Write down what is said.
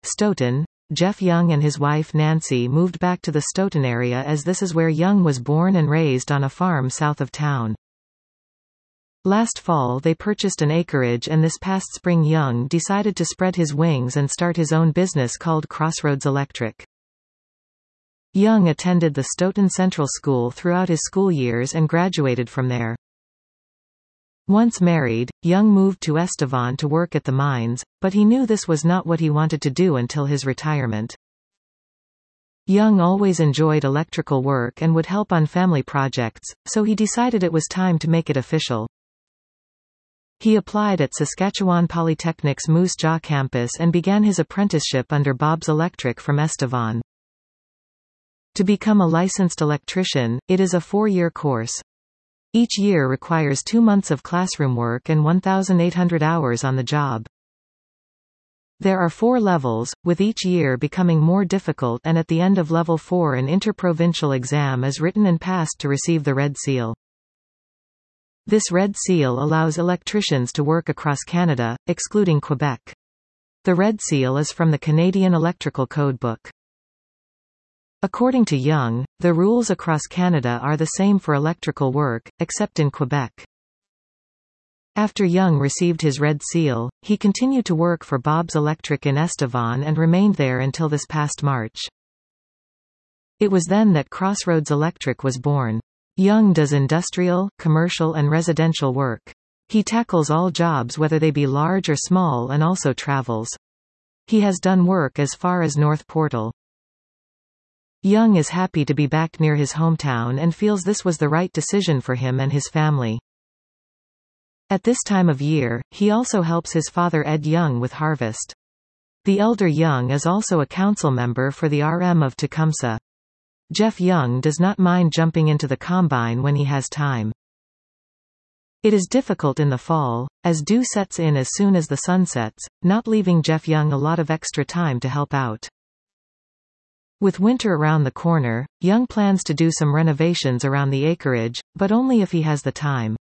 Stoughton. Jeff Young and his wife Nancy moved back to the Stoughton area as this is where Young was born and raised on a farm south of town. Last fall they purchased an acreage, and this past spring Young decided to spread his wings and start his own business called Crossroads Electric. Young attended the Stoughton Central School throughout his school years and graduated from there. Once married, Young moved to Estevan to work at the mines, but he knew this was not what he wanted to do until his retirement. Young always enjoyed electrical work and would help on family projects, so he decided it was time to make it official. He applied at Saskatchewan Polytechnic's Moose Jaw campus and began his apprenticeship under Bob's Electric from Estevan. To become a licensed electrician, it is a 4-year course. Each year requires 2 months of classroom work and 1,800 hours on the job. There are 4 levels, with each year becoming more difficult, and at the end of level 4 an interprovincial exam is written and passed to receive the Red Seal. This Red Seal allows electricians to work across Canada, excluding Quebec. The Red Seal is from the Canadian Electrical Codebook. According to Young, the rules across Canada are the same for electrical work, except in Quebec. After Young received his Red Seal, he continued to work for Bob's Electric in Estevan and remained there until this past March. It was then that Crossroads Electric was born. Young does industrial, commercial and residential work. He tackles all jobs whether they be large or small, and also travels. He has done work as far as North Portal. Young is happy to be back near his hometown and feels this was the right decision for him and his family. At this time of year, he also helps his father Ed Young with harvest. The elder Young is also a council member for the RM of Tecumseh. Jeff Young does not mind jumping into the combine when he has time. It is difficult in the fall, as dew sets in as soon as the sun sets, not leaving Jeff Young a lot of extra time to help out. With winter around the corner, Young plans to do some renovations around the acreage, but only if he has the time.